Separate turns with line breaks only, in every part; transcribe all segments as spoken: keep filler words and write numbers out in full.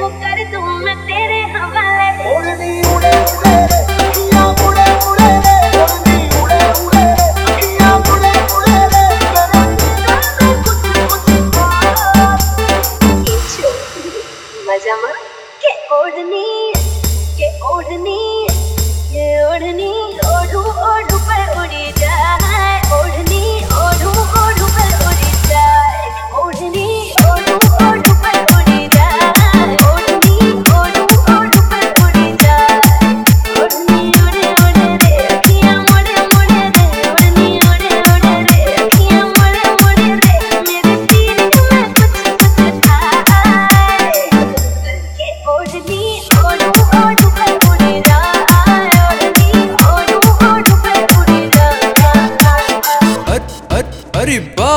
वो कर दूं मैं तेरे हवाले।
उड़नी उड़े उड़े रे अखियां उड़े उड़े रे, उड़नी उड़े उड़े रे अखियां उड़े उड़े रे, तेरे सीने में कुछ कुछ खास।
इच्छो मजामा के ओढ़नी के ओढ़नी के ओढ़नी ओढ़ू ओढ़ू पर उड़ी जाए, ओढ़नी ओढ़ू ओढ़ू पर उड़ी जाए, ओढ़नी ओढ़ू ओढ़ू पर उड़ी जाए, ओढ़नी ओढ़ू ओढ़ू पर उड़ी जाए। ओढ़नी उड़े उड़े रे अखियां मुड़े मुड़े रे, ओढ़नी उड़े उड़े रे अखियां मुड़े मुड़े रे, मेरे सीने में कुछ कुछ आए। के ओढ़नी ओढ़ू ओढ़ू पर उड़ी जाए, ओढ़नी ओढ़ू ओढ़ू पर उड़ी जाए।
अरे बा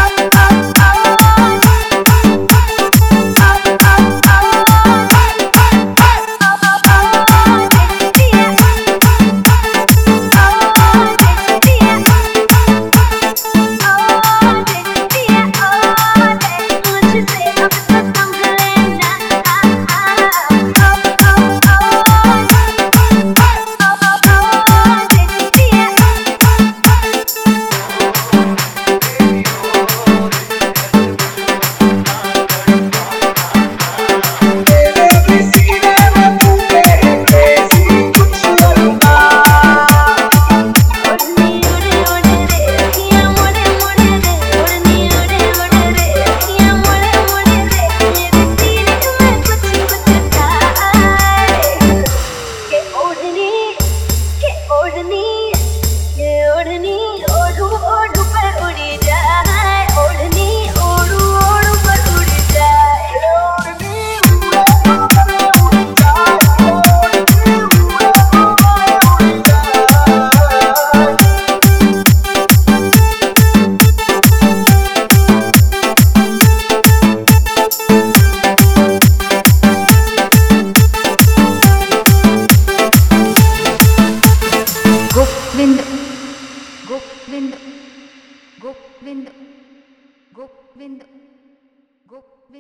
ओढ़नी ओढ़ू ओढ़ू पर उड़ी जाए, ओढ़नी ओढ़ू ओढ़ू पर उड़ी जाए।
उड़नी उड़े उड़े उड़ जाए, उड़नी उड़े उड़े उड़ जाए।
गोविंद गोविंद गोविंद गोविंद